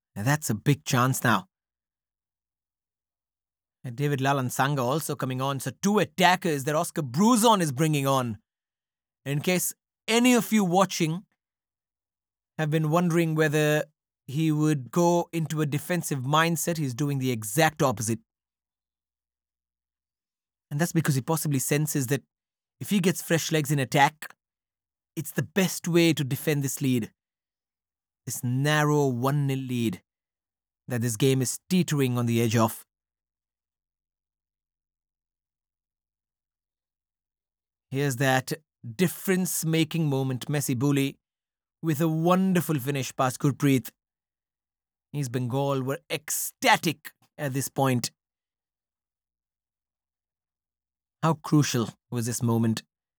And that's a big chance now. And David Lalan Sanga also coming on. So two attackers that Oscar Bruzon is bringing on. In case any of you watching have been wondering whether he would go into a defensive mindset, he's doing the exact opposite. And that's because he possibly senses that if he gets fresh legs in attack, it's the best way to defend this lead. This narrow 1-0 lead that this game is teetering on the edge of. Here's that difference-making moment, Messi Bully, with a wonderful finish past Gurpreet. East Bengal were ecstatic at this point. How crucial was this moment?